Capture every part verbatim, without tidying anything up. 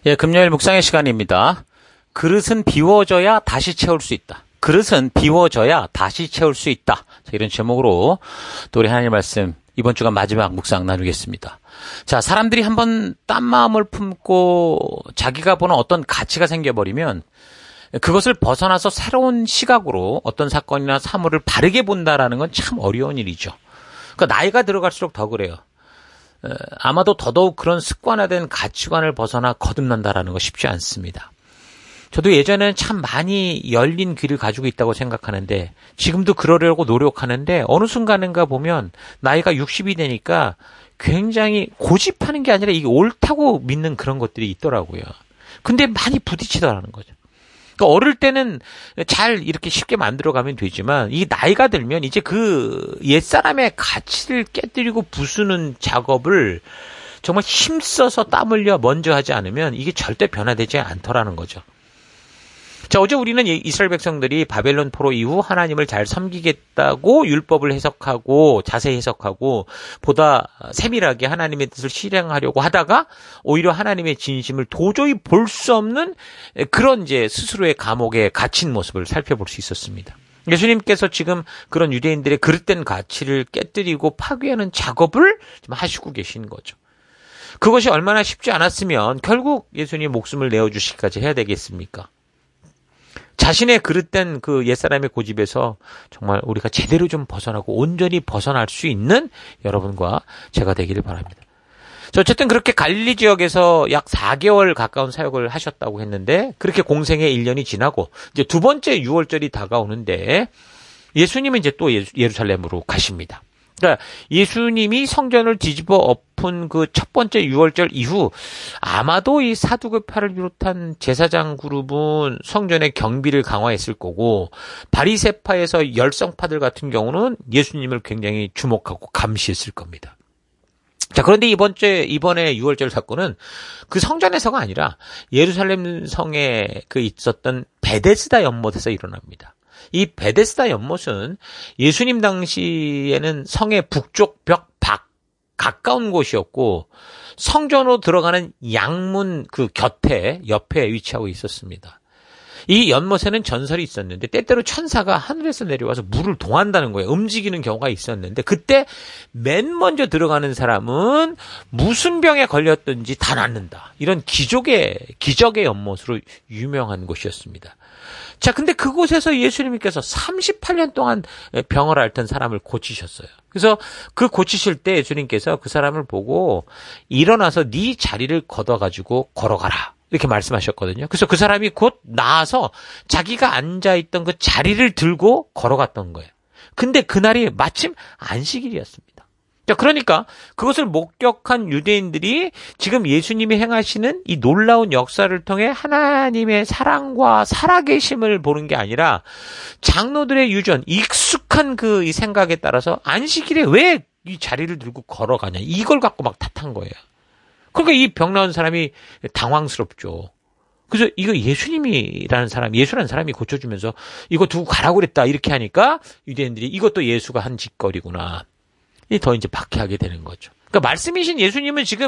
예, 금요일 묵상의 시간입니다. 그릇은 비워져야 다시 채울 수 있다. 그릇은 비워져야 다시 채울 수 있다. 자, 이런 제목으로 또 우리 하나님 말씀 이번 주간 마지막 묵상 나누겠습니다. 자, 사람들이 한번 딴 마음을 품고 자기가 보는 어떤 가치가 생겨버리면 그것을 벗어나서 새로운 시각으로 어떤 사건이나 사물을 바르게 본다라는 건 참 어려운 일이죠. 그러니까 나이가 들어갈수록 더 그래요. 아마도 더더욱 그런 습관화된 가치관을 벗어나 거듭난다라는 거 쉽지 않습니다. 저도 예전에는 참 많이 열린 귀를 가지고 있다고 생각하는데 지금도 그러려고 노력하는데 어느 순간인가 보면 나이가 육십이 되니까 굉장히 고집하는 게 아니라 이게 옳다고 믿는 그런 것들이 있더라고요. 근데 많이 부딪히더라는 거죠. 그러니까 어릴 때는 잘 이렇게 쉽게 만들어가면 되지만 이 나이가 들면 이제 그 옛사람의 가치를 깨뜨리고 부수는 작업을 정말 힘써서 땀 흘려 먼저 하지 않으면 이게 절대 변화되지 않더라는 거죠. 자, 어제 우리는 이스라엘 백성들이 바벨론 포로 이후 하나님을 잘 섬기겠다고 율법을 해석하고 자세히 해석하고 보다 세밀하게 하나님의 뜻을 실행하려고 하다가 오히려 하나님의 진심을 도저히 볼 수 없는 그런 이제 스스로의 감옥에 갇힌 모습을 살펴볼 수 있었습니다. 예수님께서 지금 그런 유대인들의 그릇된 가치를 깨뜨리고 파괴하는 작업을 지금 하시고 계신 거죠. 그것이 얼마나 쉽지 않았으면 결국 예수님이 목숨을 내어주시기까지 해야 되겠습니까? 자신의 그릇된 그 옛사람의 고집에서 정말 우리가 제대로 좀 벗어나고 온전히 벗어날 수 있는 여러분과 제가 되기를 바랍니다. 어쨌든 그렇게 갈릴리 지역에서 약 사 개월 가까운 사역을 하셨다고 했는데 그렇게 공생의 일 년이 지나고 이제 두 번째 유월절이 다가오는데 예수님은 이제 또 예루살렘으로 가십니다. 그러니까 예수님이 성전을 뒤집어 엎은 그 첫 번째 유월절 이후 아마도 이 사두개파를 비롯한 제사장 그룹은 성전의 경비를 강화했을 거고 바리새파에서 열성파들 같은 경우는 예수님을 굉장히 주목하고 감시했을 겁니다. 자, 그런데 이번 주, 이번에 유월절 사건은 그 성전에서가 아니라 예루살렘 성에 그 있었던 베데스다 연못에서 일어납니다. 이 베데스다 연못은 예수님 당시에는 성의 북쪽 벽 밖 가까운 곳이었고 성전으로 들어가는 양문 그 곁에 옆에 위치하고 있었습니다. 이 연못에는 전설이 있었는데 때때로 천사가 하늘에서 내려와서 물을 동한다는 거예요. 움직이는 경우가 있었는데 그때 맨 먼저 들어가는 사람은 무슨 병에 걸렸든지 다 낫는다. 이런 기적의 기적의 연못으로 유명한 곳이었습니다. 자, 근데 그곳에서 예수님께서 삼십팔 년 동안 병을 앓던 사람을 고치셨어요. 그래서 그 고치실 때 예수님께서 그 사람을 보고 일어나서 네 자리를 걷어가지고 걸어가라. 이렇게 말씀하셨거든요. 그래서 그 사람이 곧 나아서 자기가 앉아있던 그 자리를 들고 걸어갔던 거예요. 근데 그날이 마침 안식일이었습니다. 자, 그러니까 그것을 목격한 유대인들이 지금 예수님이 행하시는 이 놀라운 역사를 통해 하나님의 사랑과 살아계심을 보는 게 아니라 장로들의 유전, 익숙한 그 이 생각에 따라서 안식일에 왜 이 자리를 들고 걸어가냐 이걸 갖고 막 탓한 거예요. 그러니까 이 병 나은 사람이 당황스럽죠. 그래서 이거 예수님이라는 사람, 예수라는 사람이 고쳐주면서 이거 두고 가라고 그랬다 이렇게 하니까 유대인들이 이것도 예수가 한 짓거리구나. 더 이제 박해하게 되는 거죠. 그러니까 말씀이신 예수님은 지금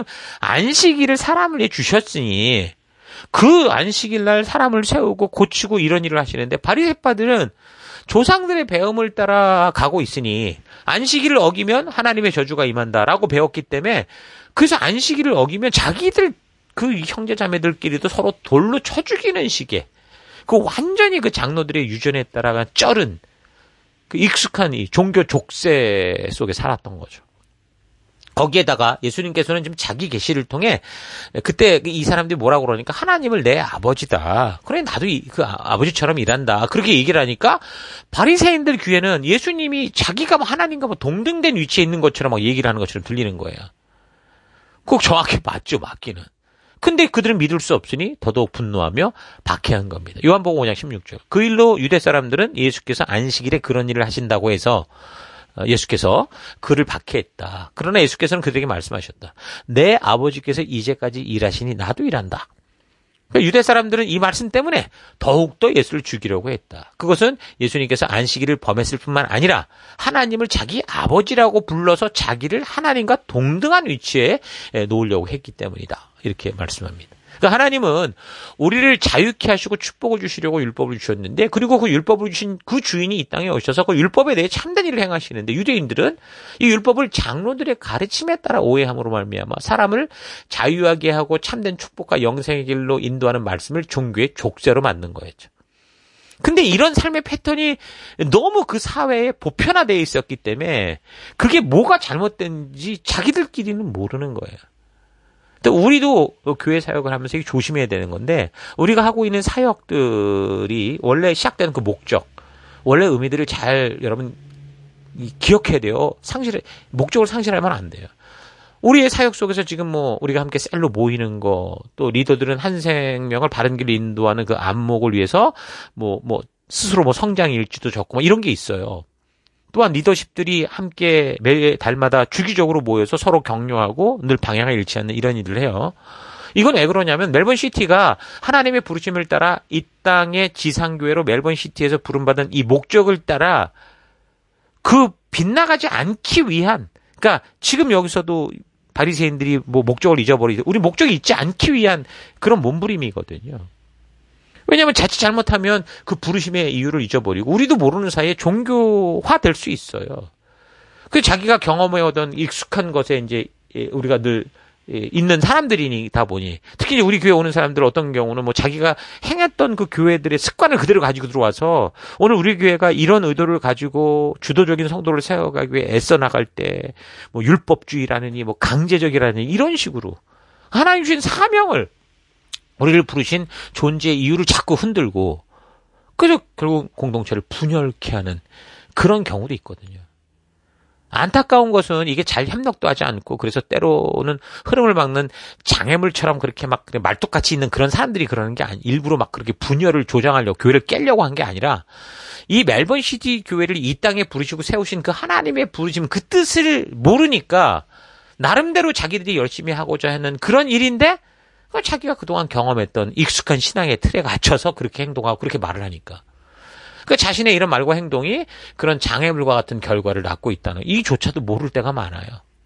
안식일을 사람을 내 주셨으니 그 안식일 날 사람을 세우고 고치고 이런 일을 하시는데 바리새파들은 조상들의 배움을 따라 가고 있으니 안식일을 어기면 하나님의 저주가 임한다라고 배웠기 때문에 그래서 안식일을 어기면 자기들 그 형제자매들끼리도 서로 돌로 쳐 죽이는 식의 그 완전히 그 장로들의 유전에 따라가 쩔은 그 익숙한 이 종교 족쇄 속에 살았던 거죠. 거기에다가 예수님께서는 지금 자기 계시를 통해 그때 이 사람들이 뭐라고 그러니까 하나님을 내 아버지다. 그래 나도 그 아버지처럼 일한다. 그렇게 얘기를 하니까 바리새인들 귀에는 예수님이 자기가 하나님과 동등된 위치에 있는 것처럼 막 얘기를 하는 것처럼 들리는 거예요. 꼭 정확히 맞죠, 맞기는. 근데 그들은 믿을 수 없으니 더더욱 분노하며 박해한 겁니다. 요한복음 오 장 십육 절. 그 일로 유대 사람들은 예수께서 안식일에 그런 일을 하신다고 해서 예수께서 그를 박해했다. 그러나 예수께서는 그들에게 말씀하셨다. 내 아버지께서 이제까지 일하시니 나도 일한다. 그러니까 유대 사람들은 이 말씀 때문에 더욱더 예수를 죽이려고 했다. 그것은 예수님께서 안식일을 범했을 뿐만 아니라 하나님을 자기 아버지라고 불러서 자기를 하나님과 동등한 위치에 놓으려고 했기 때문이다. 이렇게 말씀합니다. 그러니까 하나님은 우리를 자유케 하시고 축복을 주시려고 율법을 주셨는데, 그리고 그 율법을 주신 그 주인이 이 땅에 오셔서 그 율법에 대해 참된 일을 행하시는데, 유대인들은 이 율법을 장로들의 가르침에 따라 오해함으로 말미암아 사람을 자유하게 하고 참된 축복과 영생의 길로 인도하는 말씀을 종교의 족쇄로 만든 거였죠. 근데 이런 삶의 패턴이 너무 그 사회에 보편화되어 있었기 때문에 그게 뭐가 잘못된지 자기들끼리는 모르는 거예요. 우리도 교회 사역을 하면서 조심해야 되는 건데, 우리가 하고 있는 사역들이 원래 시작되는 그 목적, 원래 의미들을 잘 여러분 기억해야 돼요. 상실, 목적을 상실하면 안 돼요. 우리의 사역 속에서 지금 뭐 우리가 함께 셀로 모이는 거, 또 리더들은 한 생명을 바른 길로 인도하는 그 안목을 위해서 뭐, 뭐 스스로 뭐 성장 일지도 적고 뭐 이런 게 있어요. 또한 리더십들이 함께 매 달마다 주기적으로 모여서 서로 격려하고 늘 방향을 잃지 않는 이런 일을 해요. 이건 왜 그러냐면 멜번 시티가 하나님의 부르심을 따라 이 땅의 지상교회로 멜번 시티에서 부름받은 이 목적을 따라 그 빗나가지 않기 위한, 그러니까 지금 여기서도 바리새인들이 뭐 목적을 잊어버리죠. 우리 목적이 있지 않기 위한 그런 몸부림이거든요. 왜냐하면 자칫 잘못하면 그 부르심의 이유를 잊어버리고 우리도 모르는 사이에 종교화 될 수 있어요. 그 자기가 경험해오던 익숙한 것에 이제 우리가 늘 있는 사람들이다 보니, 특히 우리 교회 오는 사람들 어떤 경우는 뭐 자기가 행했던 그 교회들의 습관을 그대로 가지고 들어와서 오늘 우리 교회가 이런 의도를 가지고 주도적인 성도를 세워가기 위해 애써 나갈 때 뭐 율법주의라느니 뭐 강제적이라느니 이런 식으로 하나님 주신 사명을, 우리를 부르신 존재의 이유를 자꾸 흔들고, 그래서 결국 공동체를 분열케 하는 그런 경우도 있거든요. 안타까운 것은 이게 잘 협력도 하지 않고, 그래서 때로는 흐름을 막는 장애물처럼 그렇게 막 말뚝같이 있는 그런 사람들이 그러는 게 아니, 일부러 막 그렇게 분열을 조장하려고, 교회를 깨려고 한 게 아니라, 이 멜번 시티 교회를 이 땅에 부르시고 세우신 그 하나님의 부르심, 그 뜻을 모르니까 나름대로 자기들이 열심히 하고자 하는 그런 일인데, 자기가 그동안 경험했던 익숙한 신앙의 틀에 갇혀서 그렇게 행동하고 그렇게 말을 하니까, 그 자신의 이런 말과 행동이 그런 장애물과 같은 결과를 낳고 있다는, 이조차도 모를 때가 많아요.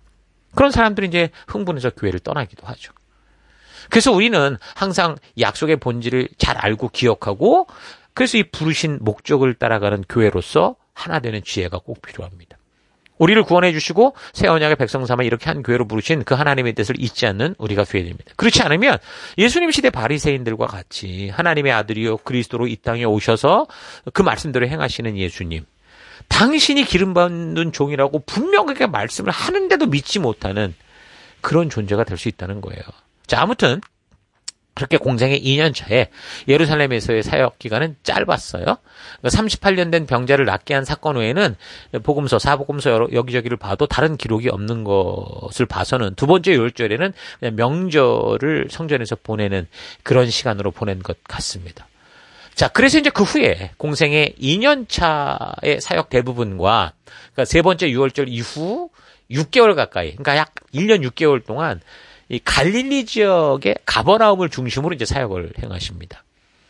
그런 사람들이 이제 흥분해서 교회를 떠나기도 하죠. 그래서 우리는 항상 약속의 본질을 잘 알고 기억하고, 그래서 이 부르신 목적을 따라가는 교회로서 하나 되는 지혜가 꼭 필요합니다. 우리를 구원해 주시고 새 언약의 백성 삼아 이렇게 한 교회로 부르신 그 하나님의 뜻을 잊지 않는 우리가 되어야 됩니다. 그렇지 않으면 예수님 시대 바리새인들과 같이 하나님의 아들이요 그리스도로 이 땅에 오셔서 그 말씀대로 행하시는 예수님, 당신이 기름 받는 종이라고 분명하게 말씀을 하는데도 믿지 못하는 그런 존재가 될 수 있다는 거예요. 자, 아무튼 그렇게 공생의 이 년 차에 예루살렘에서의 사역 기간은 짧았어요. 삼십팔 년 된 병자를 낫게 한 사건 외에는 복음서, 사복음서 여러, 여기저기를 봐도 다른 기록이 없는 것을 봐서는 두 번째 유월절에는 그냥 명절을 성전에서 보내는 그런 시간으로 보낸 것 같습니다. 자, 그래서 이제 그 후에 공생의 이 년 차의 사역 대부분과, 그러니까 세 번째 유월절 이후 육 개월 가까이, 그러니까 약 일 년 육 개월 동안 이 갈릴리 지역의 가버나움을 중심으로 이제 사역을 행하십니다.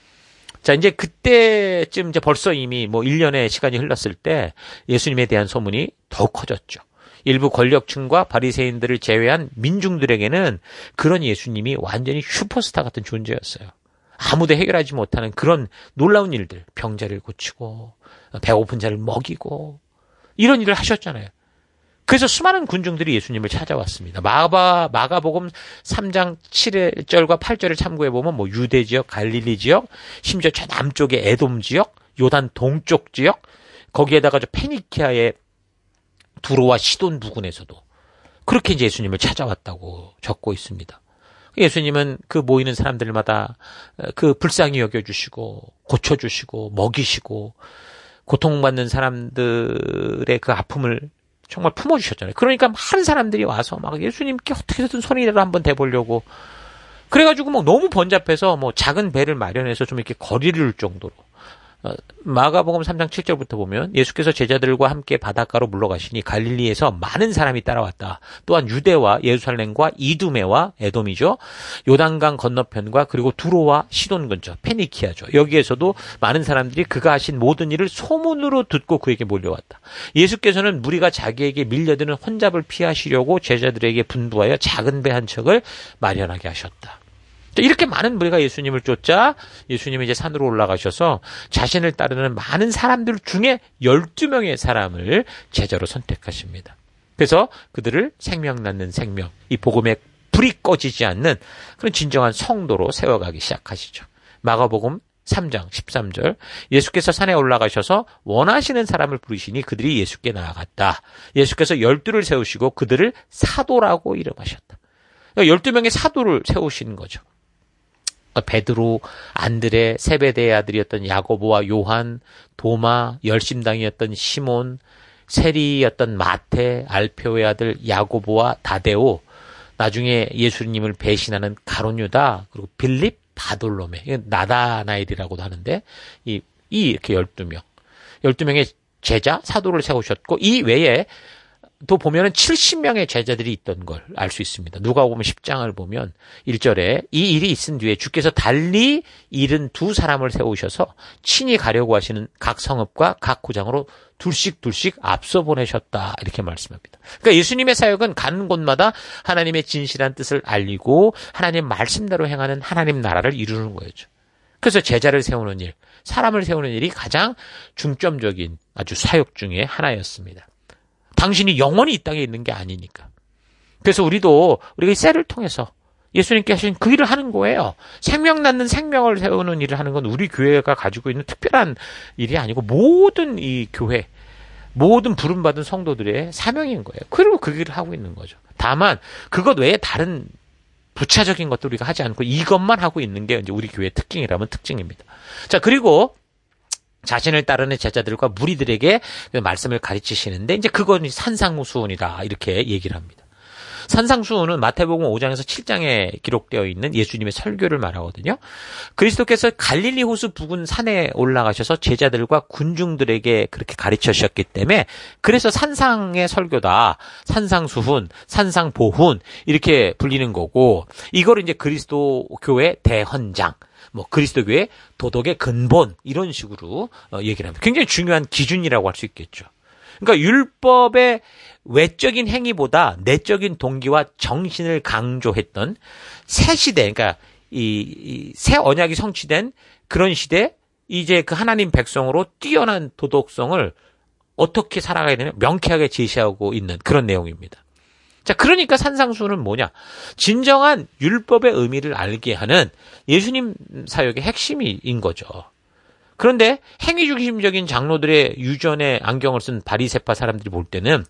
자, 이제 그때쯤 이제 벌써 이미 뭐 일 년의 시간이 흘렀을 때 예수님에 대한 소문이 더욱 커졌죠. 일부 권력층과 바리새인들을 제외한 민중들에게는 그런 예수님이 완전히 슈퍼스타 같은 존재였어요. 아무도 해결하지 못하는 그런 놀라운 일들, 병자를 고치고 배고픈 자를 먹이고 이런 일을 하셨잖아요. 그래서 수많은 군중들이 예수님을 찾아왔습니다. 마가, 마가복음 삼 장 칠 절과 팔 절을 참고해보면 뭐 유대 지역, 갈릴리 지역, 심지어 저 남쪽의 에돔 지역, 요단 동쪽 지역, 거기에다가 저 페니키아의 두로와 시돈 부근에서도 그렇게 이제 예수님을 찾아왔다고 적고 있습니다. 예수님은 그 모이는 사람들마다 그 불쌍히 여겨주시고 고쳐주시고 먹이시고 고통받는 사람들의 그 아픔을 정말 품어주셨잖아요. 그러니까 많은 사람들이 와서 막 예수님께 어떻게든 손이라도 한번 대보려고, 그래가지고 뭐 너무 번잡해서 뭐 작은 배를 마련해서 좀 이렇게 거리를 둘 정도로. 마가복음 삼 장 칠 절부터 보면 예수께서 제자들과 함께 바닷가로 물러가시니 갈릴리에서 많은 사람이 따라왔다. 또한 유대와 예루살렘과 이두메와 에돔이죠. 요단강 건너편과 그리고 두로와 시돈 근처 페니키아죠. 여기에서도 많은 사람들이 그가 하신 모든 일을 소문으로 듣고 그에게 몰려왔다. 예수께서는 무리가 자기에게 밀려드는 혼잡을 피하시려고 제자들에게 분부하여 작은 배 한 척을 마련하게 하셨다. 이렇게 많은 무리가 예수님을 쫓자 예수님이 이제 산으로 올라가셔서 자신을 따르는 많은 사람들 중에 열두 명의 사람을 제자로 선택하십니다. 그래서 그들을 생명 낳는 생명, 이 복음의 불이 꺼지지 않는 그런 진정한 성도로 세워가기 시작하시죠. 마가복음 삼 장 십삼 절, 예수께서 산에 올라가셔서 원하시는 사람을 부르시니 그들이 예수께 나아갔다. 예수께서 열두를 세우시고 그들을 사도라고 이름하셨다. 열두 명의 사도를 세우신 거죠. 베드로, 안드레, 세베대의 아들이었던 야고보와 요한, 도마, 열심당이었던 시몬, 세리였던 마태, 알페오의 아들 야고보와 다데오, 나중에 예수님을 배신하는 가룟유다, 그리고 빌립, 바돌로메, 이건 나다나엘이라고도 하는데 이, 이 이렇게 열두 명, 열두 명의 제자, 사도를 세우셨고 이 외에 또 보면은 칠십 명의 제자들이 있던 걸 알 수 있습니다. 누가복음 십 장을 보면 일 절에 이 일이 있은 뒤에 주께서 달리 칠십이 사람을 세우셔서 친히 가려고 하시는 각 성읍과 각 고장으로 둘씩 둘씩 앞서 보내셨다. 이렇게 말씀합니다. 그러니까 예수님의 사역은 가는 곳마다 하나님의 진실한 뜻을 알리고 하나님 말씀대로 행하는 하나님 나라를 이루는 거였죠. 그래서 제자를 세우는 일, 사람을 세우는 일이 가장 중점적인 아주 사역 중에 하나였습니다. 당신이 영원히 이 땅에 있는 게 아니니까. 그래서 우리도 우리가 이 셀을 통해서 예수님께 하신 그 일을 하는 거예요. 생명 낳는 생명을 세우는 일을 하는 건 우리 교회가 가지고 있는 특별한 일이 아니고 모든 이 교회, 모든 부름받은 성도들의 사명인 거예요. 그리고 그 일을 하고 있는 거죠. 다만 그것 외에 다른 부차적인 것도 우리가 하지 않고 이것만 하고 있는 게 이제 우리 교회의 특징이라면 특징입니다. 자, 그리고 자신을 따르는 제자들과 무리들에게 말씀을 가르치시는데 이제 그건 산상수훈이다 이렇게 얘기를 합니다. 산상수훈은 마태복음 오 장에서 칠 장에 기록되어 있는 예수님의 설교를 말하거든요. 그리스도께서 갈릴리 호수 부근 산에 올라가셔서 제자들과 군중들에게 그렇게 가르치셨기 때문에 그래서 산상의 설교다, 산상수훈, 산상보훈 이렇게 불리는 거고 이걸 이제 그리스도 교회 대헌장, 뭐 그리스도교의 도덕의 근본 이런 식으로 얘기를 합니다. 굉장히 중요한 기준이라고 할 수 있겠죠. 그러니까 율법의 외적인 행위보다 내적인 동기와 정신을 강조했던 새 시대, 그러니까 이 새 언약이 성취된 그런 시대, 이제 그 하나님 백성으로 뛰어난 도덕성을 어떻게 살아가야 되냐 명쾌하게 제시하고 있는 그런 내용입니다. 자, 그러니까 산상수훈은 뭐냐? 진정한 율법의 의미를 알게 하는 예수님 사역의 핵심인 거죠. 그런데 행위 중심적인 장로들의 유전의 안경을 쓴 바리새파 사람들이 볼 때는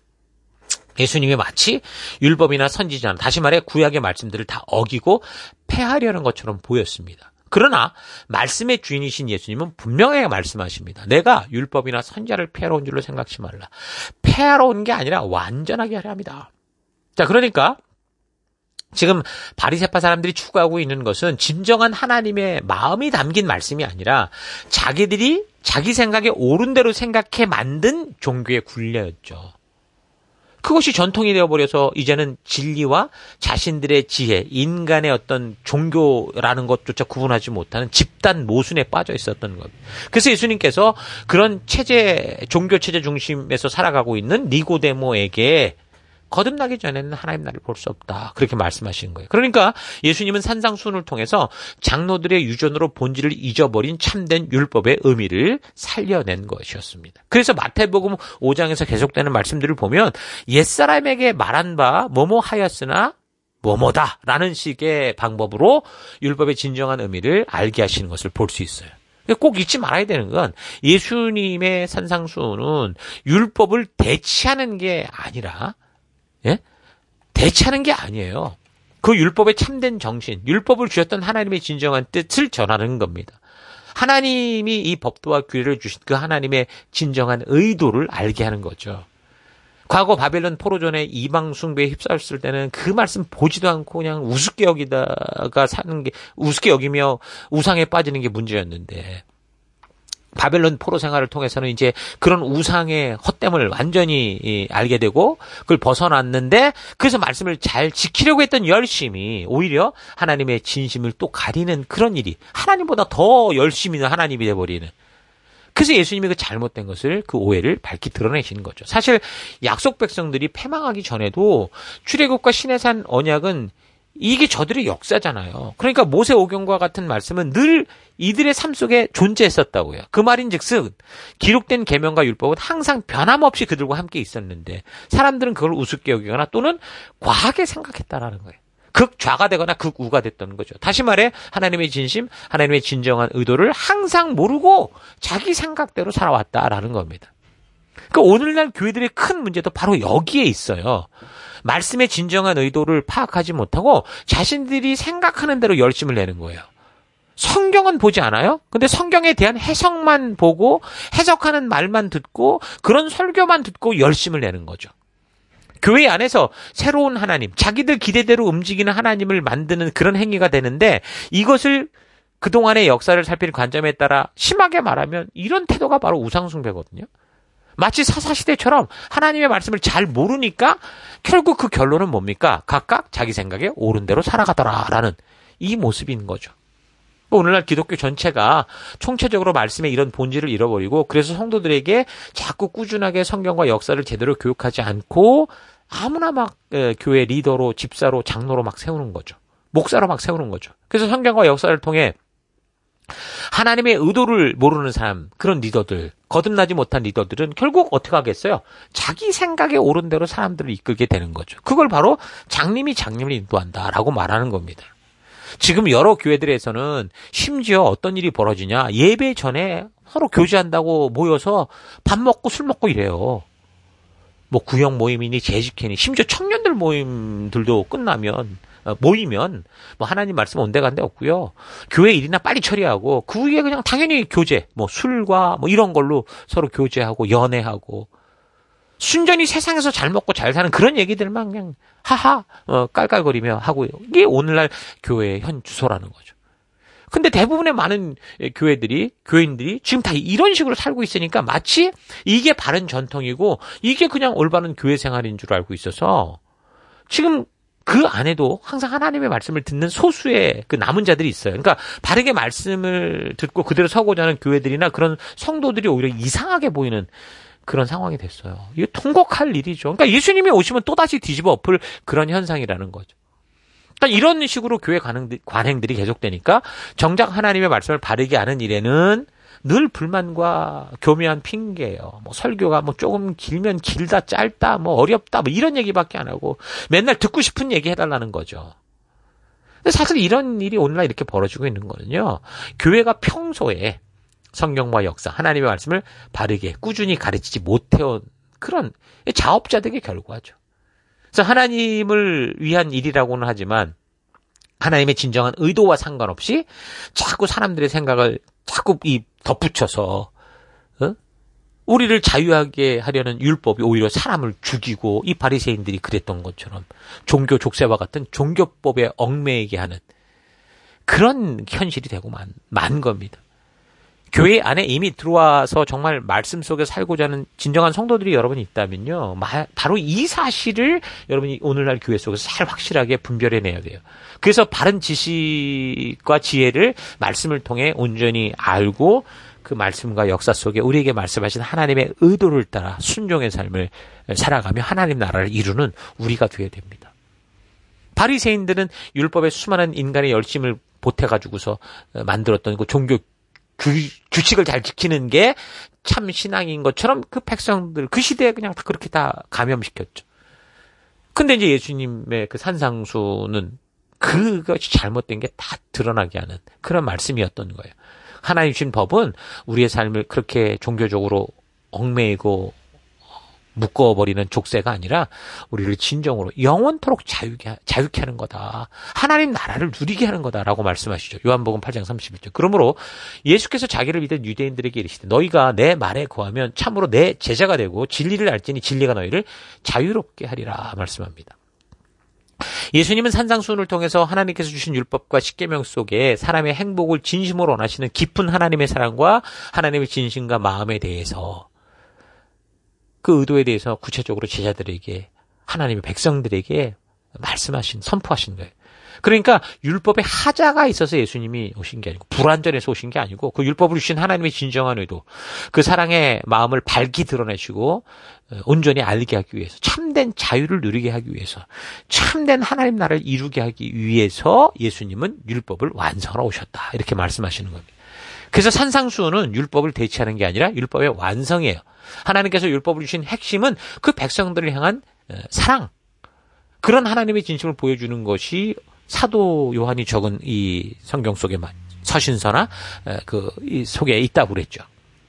예수님이 마치 율법이나 선지자나 다시 말해 구약의 말씀들을 다 어기고 폐하려는 것처럼 보였습니다. 그러나 말씀의 주인이신 예수님은 분명하게 말씀하십니다. 내가 율법이나 선지자를 폐하러 온 줄로 생각지 말라. 폐하러 온 게 아니라 완전하게 하려 합니다. 자, 그러니까 지금 바리새파 사람들이 추구하고 있는 것은 진정한 하나님의 마음이 담긴 말씀이 아니라 자기들이 자기 생각에 옳은 대로 생각해 만든 종교의 굴레였죠. 그것이 전통이 되어버려서 이제는 진리와 자신들의 지혜, 인간의 어떤 종교라는 것조차 구분하지 못하는 집단 모순에 빠져 있었던 겁니다. 그래서 예수님께서 그런 체제, 종교 체제 중심에서 살아가고 있는 니고데모에게 거듭나기 전에는 하나님 나라를 볼 수 없다. 그렇게 말씀하시는 거예요. 그러니까 예수님은 산상수훈을 통해서 장로들의 유전으로 본질을 잊어버린 참된 율법의 의미를 살려낸 것이었습니다. 그래서 마태복음 오 장에서 계속되는 말씀들을 보면 옛사람에게 말한 바 뭐뭐 하였으나 뭐뭐다 라는 식의 방법으로 율법의 진정한 의미를 알게 하시는 것을 볼 수 있어요. 꼭 잊지 말아야 되는 건 예수님의 산상수훈은 율법을 대치하는 게 아니라 예? 대체하는 게 아니에요. 그 율법의 참된 정신, 율법을 주셨던 하나님의 진정한 뜻을 전하는 겁니다. 하나님이 이 법도와 규례를 주신 그 하나님의 진정한 의도를 알게 하는 거죠. 과거 바벨론 포로전에 이방 숭배에 휩싸였을 때는 그 말씀 보지도 않고 그냥 우습게 여기다가 사는 게, 우습게 여기며 우상에 빠지는 게 문제였는데 바벨론 포로 생활을 통해서는 이제 그런 우상의 헛됨을 완전히 알게 되고 그걸 벗어났는데 그래서 말씀을 잘 지키려고 했던 열심이 오히려 하나님의 진심을 또 가리는 그런 일이 하나님보다 더 열심히 하나님이 돼버리는. 그래서 예수님이 그 잘못된 것을 그 오해를 밝히 드러내시는 거죠. 사실 약속 백성들이 패망하기 전에도 출애굽과 시내산 언약은 이게 저들의 역사잖아요. 그러니까 모세오경과 같은 말씀은 늘 이들의 삶 속에 존재했었다고요. 그 말인즉슨 기록된 계명과 율법은 항상 변함없이 그들과 함께 있었는데 사람들은 그걸 우습게 여기거나 또는 과하게 생각했다라는 거예요. 극좌가 되거나 극우가 됐던 거죠. 다시 말해 하나님의 진심, 하나님의 진정한 의도를 항상 모르고 자기 생각대로 살아왔다라는 겁니다. 그러니까 오늘날 교회들의 큰 문제도 바로 여기에 있어요. 말씀의 진정한 의도를 파악하지 못하고 자신들이 생각하는 대로 열심을 내는 거예요. 성경은 보지 않아요? 근데 성경에 대한 해석만 보고 해석하는 말만 듣고 그런 설교만 듣고 열심을 내는 거죠. 교회 안에서 새로운 하나님, 자기들 기대대로 움직이는 하나님을 만드는 그런 행위가 되는데 이것을 그동안의 역사를 살피는 관점에 따라 심하게 말하면 이런 태도가 바로 우상숭배거든요. 마치 사사시대처럼 하나님의 말씀을 잘 모르니까 결국 그 결론은 뭡니까? 각각 자기 생각에 옳은 대로 살아가더라라는 이 모습인 거죠. 오늘날 기독교 전체가 총체적으로 말씀의 이런 본질을 잃어버리고 그래서 성도들에게 자꾸 꾸준하게 성경과 역사를 제대로 교육하지 않고 아무나 막 교회 리더로 집사로 장로로 막 세우는 거죠. 목사로 막 세우는 거죠. 그래서 성경과 역사를 통해 하나님의 의도를 모르는 사람, 그런 리더들, 거듭나지 못한 리더들은 결국 어떻게 하겠어요? 자기 생각에 옳은 대로 사람들을 이끌게 되는 거죠. 그걸 바로 장님이 장님을 인도한다라고 말하는 겁니다. 지금 여러 교회들에서는 심지어 어떤 일이 벌어지냐, 예배 전에 서로 교제한다고 모여서 밥 먹고 술 먹고 이래요. 뭐 구역 모임이니 재직회니 심지어 청년들 모임들도 끝나면 모이면 뭐 하나님 말씀 온데간데 없고요. 교회 일이나 빨리 처리하고 그 위에 그냥 당연히 교제, 뭐 술과 뭐 이런 걸로 서로 교제하고 연애하고 순전히 세상에서 잘 먹고 잘 사는 그런 얘기들만 그냥 하하 어, 깔깔거리며 하고요. 이게 오늘날 교회의 현 주소라는 거죠. 근데 대부분의 많은 교회들이 교인들이 지금 다 이런 식으로 살고 있으니까 마치 이게 바른 전통이고 이게 그냥 올바른 교회 생활인 줄 알고 있어서 지금 그 안에도 항상 하나님의 말씀을 듣는 소수의 그 남은 자들이 있어요. 그러니까 바르게 말씀을 듣고 그대로 서고자 하는 교회들이나 그런 성도들이 오히려 이상하게 보이는 그런 상황이 됐어요. 이게 통곡할 일이죠. 그러니까 예수님이 오시면 또다시 뒤집어 엎을 그런 현상이라는 거죠. 그러니까 이런 식으로 교회 관행들이 계속되니까 정작 하나님의 말씀을 바르게 하는 일에는 늘 불만과 교묘한 핑계예요. 뭐 설교가 뭐 조금 길면 길다, 짧다, 뭐 어렵다, 뭐 이런 얘기밖에 안 하고 맨날 듣고 싶은 얘기 해달라는 거죠. 근데 사실 이런 일이 오늘날 이렇게 벌어지고 있는 거는요. 교회가 평소에 성경과 역사, 하나님의 말씀을 바르게 꾸준히 가르치지 못해온 그런 자업자득의 결과죠. 그래서 하나님을 위한 일이라고는 하지만 하나님의 진정한 의도와 상관없이 자꾸 사람들의 생각을 자꾸 이 덧붙여서 어? 우리를 자유하게 하려는 율법이 오히려 사람을 죽이고 이 바리새인들이 그랬던 것처럼 종교 족쇄와 같은 종교법에 얽매이게 하는 그런 현실이 되고 만, 만 겁니다. 교회 안에 이미 들어와서 정말 말씀 속에 살고자 하는 진정한 성도들이 여러분이 있다면요. 바로 이 사실을 여러분이 오늘날 교회 속에서 잘 확실하게 분별해내야 돼요. 그래서 바른 지식과 지혜를 말씀을 통해 온전히 알고 그 말씀과 역사 속에 우리에게 말씀하신 하나님의 의도를 따라 순종의 삶을 살아가며 하나님 나라를 이루는 우리가 되어야 됩니다. 바리새인들은 율법에 수많은 인간의 열심을 보태가지고서 만들었던 그 종교 규, 규칙을 잘 지키는 게 참 신앙인 것처럼 그 백성들 그 시대에 그냥 다 그렇게 다 감염시켰죠. 근데 이제 예수님의 그 산상수는 그것이 잘못된 게 다 드러나게 하는 그런 말씀이었던 거예요. 하나님 주신 법은 우리의 삶을 그렇게 종교적으로 얽매이고 묶어버리는 족쇄가 아니라 우리를 진정으로 영원토록 자유게, 자유케 하는 거다. 하나님 나라를 누리게 하는 거다라고 말씀하시죠. 요한복음 팔 장 삼십일 절. 그러므로 예수께서 자기를 믿은 유대인들에게 이르시되 너희가 내 말에 거하면 참으로 내 제자가 되고 진리를 알지니 진리가 너희를 자유롭게 하리라 말씀합니다. 예수님은 산상수훈을 통해서 하나님께서 주신 율법과 십계명 속에 사람의 행복을 진심으로 원하시는 깊은 하나님의 사랑과 하나님의 진심과 마음에 대해서 그 의도에 대해서 구체적으로 제자들에게 하나님의 백성들에게 말씀하신 선포하신 거예요. 그러니까 율법의 하자가 있어서 예수님이 오신 게 아니고 불완전해서 오신 게 아니고 그 율법을 주신 하나님의 진정한 의도, 그 사랑의 마음을 밝히 드러내시고 온전히 알게 하기 위해서, 참된 자유를 누리게 하기 위해서, 참된 하나님 나라를 이루게 하기 위해서 예수님은 율법을 완성하러 오셨다. 이렇게 말씀하시는 겁니다. 그래서 산상수훈은 율법을 대체하는 게 아니라 율법의 완성이에요. 하나님께서 율법을 주신 핵심은 그 백성들을 향한 사랑, 그런 하나님의 진심을 보여주는 것이 사도 요한이 적은 이 성경 속에 서신서나 그 이 속에 있다고 그랬죠.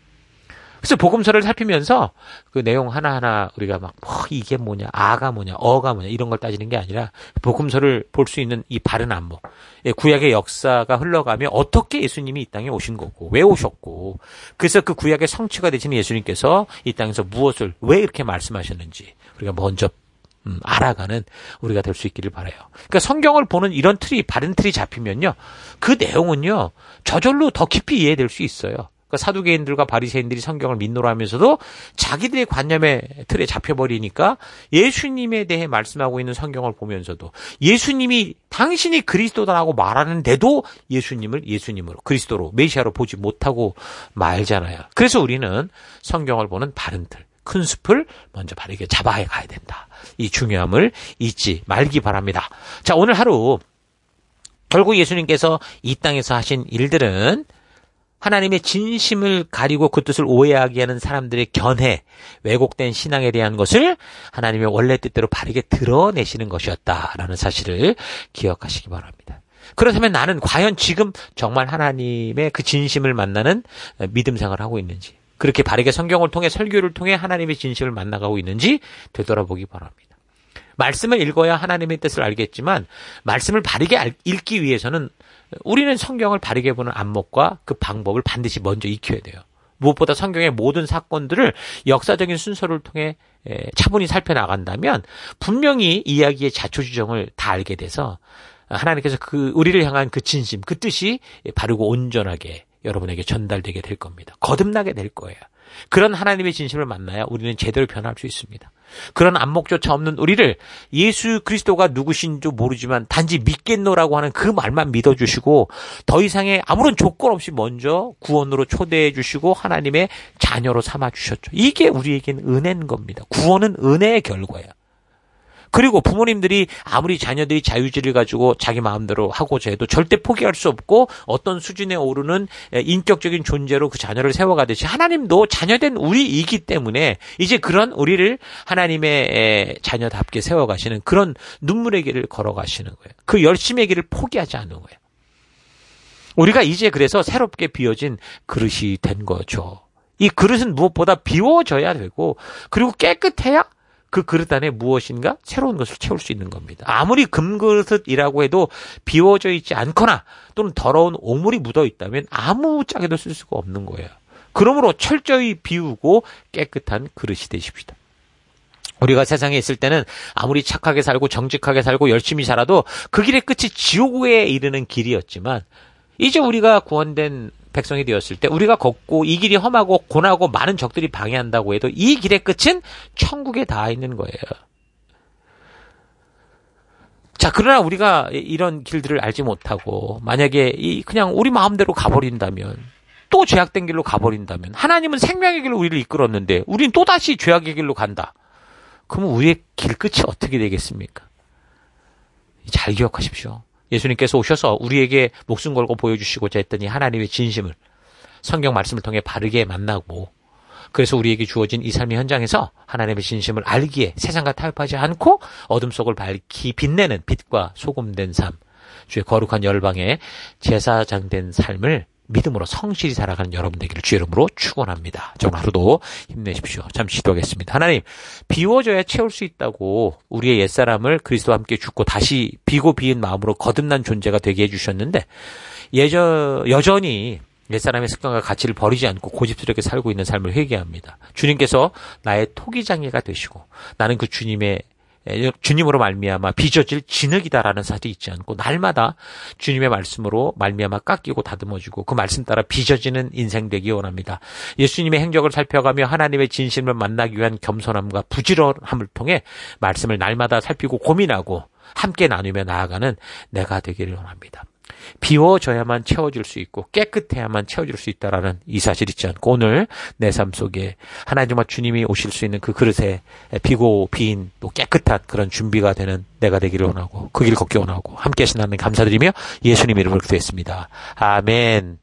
그래서 복음서를 살피면서 그 내용 하나하나 우리가 막 뭐 이게 뭐냐, 아가 뭐냐, 어가 뭐냐 이런 걸 따지는 게 아니라 복음서를 볼 수 있는 이 바른 안목, 구약의 역사가 흘러가며 어떻게 예수님이 이 땅에 오신 거고 왜 오셨고, 그래서 그 구약의 성취가 되신 예수님께서 이 땅에서 무엇을 왜 이렇게 말씀하셨는지 우리가 먼저 음, 알아가는 우리가 될 수 있기를 바라요. 그러니까 성경을 보는 이런 틀이, 바른 틀이 잡히면요, 그 내용은요 저절로 더 깊이 이해될 수 있어요. 그러니까 사두개인들과 바리새인들이 성경을 믿노라 하면서도 자기들의 관념의 틀에 잡혀버리니까 예수님에 대해 말씀하고 있는 성경을 보면서도 예수님이 당신이 그리스도다라고 말하는데도 예수님을 예수님으로, 그리스도로, 메시아로 보지 못하고 말잖아요. 그래서 우리는 성경을 보는 바른 틀, 큰 숲을 먼저 바르게 잡아야 가야 된다. 이 중요함을 잊지 말기 바랍니다. 자, 오늘 하루 결국 예수님께서 이 땅에서 하신 일들은 하나님의 진심을 가리고 그 뜻을 오해하게 하는 사람들의 견해, 왜곡된 신앙에 대한 것을 하나님의 원래 뜻대로 바르게 드러내시는 것이었다라는 사실을 기억하시기 바랍니다. 그렇다면 나는 과연 지금 정말 하나님의 그 진심을 만나는 믿음 생활을 하고 있는지, 그렇게 바르게 성경을 통해, 설교를 통해 하나님의 진심을 만나가고 있는지 되돌아보기 바랍니다. 말씀을 읽어야 하나님의 뜻을 알겠지만 말씀을 바르게 읽기 위해서는 우리는 성경을 바르게 보는 안목과 그 방법을 반드시 먼저 익혀야 돼요. 무엇보다 성경의 모든 사건들을 역사적인 순서를 통해 차분히 살펴나간다면 분명히 이야기의 자초지종을 다 알게 돼서 하나님께서 그 우리를 향한 그 진심, 그 뜻이 바르고 온전하게 여러분에게 전달되게 될 겁니다. 거듭나게 될 거예요. 그런 하나님의 진심을 만나야 우리는 제대로 변할 수 있습니다. 그런 안목조차 없는 우리를 예수 그리스도가 누구신지 모르지만 단지 믿겠노라고 하는 그 말만 믿어주시고 더 이상의 아무런 조건 없이 먼저 구원으로 초대해 주시고 하나님의 자녀로 삼아주셨죠. 이게 우리에겐 은혜인 겁니다. 구원은 은혜의 결과예요. 그리고 부모님들이 아무리 자녀들이 자유지를 가지고 자기 마음대로 하고자 해도 절대 포기할 수 없고 어떤 수준에 오르는 인격적인 존재로 그 자녀를 세워가듯이 하나님도 자녀된 우리이기 때문에 이제 그런 우리를 하나님의 자녀답게 세워가시는 그런 눈물의 길을 걸어가시는 거예요. 그 열심의 길을 포기하지 않는 거예요. 우리가 이제 그래서 새롭게 비워진 그릇이 된 거죠. 이 그릇은 무엇보다 비워져야 되고 그리고 깨끗해야 그 그릇 안에 무엇인가 새로운 것을 채울 수 있는 겁니다. 아무리 금그릇이라고 해도 비워져 있지 않거나 또는 더러운 오물이 묻어 있다면 아무 짝에도 쓸 수가 없는 거예요. 그러므로 철저히 비우고 깨끗한 그릇이 되십시다. 우리가 세상에 있을 때는 아무리 착하게 살고 정직하게 살고 열심히 살아도 그 길의 끝이 지옥에 이르는 길이었지만 이제 우리가 구원된 백성이 되었을 때 우리가 걷고 이 길이 험하고 고나고 많은 적들이 방해한다고 해도 이 길의 끝은 천국에 닿아 있는 거예요. 자, 그러나 우리가 이런 길들을 알지 못하고 만약에 이 그냥 우리 마음대로 가버린다면, 또 죄악된 길로 가버린다면, 하나님은 생명의 길로 우리를 이끌었는데 우리는 또다시 죄악의 길로 간다. 그러면 우리의 길 끝이 어떻게 되겠습니까? 잘 기억하십시오. 예수님께서 오셔서 우리에게 목숨 걸고 보여주시고자 했더니 하나님의 진심을 성경 말씀을 통해 바르게 만나고, 그래서 우리에게 주어진 이 삶의 현장에서 하나님의 진심을 알기에 세상과 타협하지 않고 어둠 속을 밝히 빛내는 빛과 소금된 삶, 주의 거룩한 열방에 제사장된 삶을 믿음으로 성실히 살아가는 여러분 되기를 주의 이름으로 축원합니다. 정말 하루도 힘내십시오. 잠시 기도하겠습니다. 하나님, 비워져야 채울 수 있다고 우리의 옛사람을 그리스도와 함께 죽고 다시 비고 비인 마음으로 거듭난 존재가 되게 해주셨는데 예저, 여전히 옛사람의 습관과 가치를 버리지 않고 고집스럽게 살고 있는 삶을 회개합니다. 주님께서 나의 토기장애가 되시고 나는 그 주님의 주님으로 말미암아 빚어질 진흙이다라는 사실이 있지 않고 날마다 주님의 말씀으로 말미암아 깎이고 다듬어지고 그 말씀 따라 빚어지는 인생 되기 원합니다. 예수님의 행적을 살펴가며 하나님의 진심을 만나기 위한 겸손함과 부지런함을 통해 말씀을 날마다 살피고 고민하고 함께 나누며 나아가는 내가 되기를 원합니다. 비워져야만 채워질 수 있고 깨끗해야만 채워질 수 있다라는 이 사실 잊지 않고 오늘 내 삶 속에 하나님 정말 주님이 오실 수 있는 그 그릇에 비고 비인 또 깨끗한 그런 준비가 되는 내가 되기를 원하고 그 길 걷기 원하고 함께 하신 하나님 감사드리며 예수님 이름으로 기도했습니다. 아멘.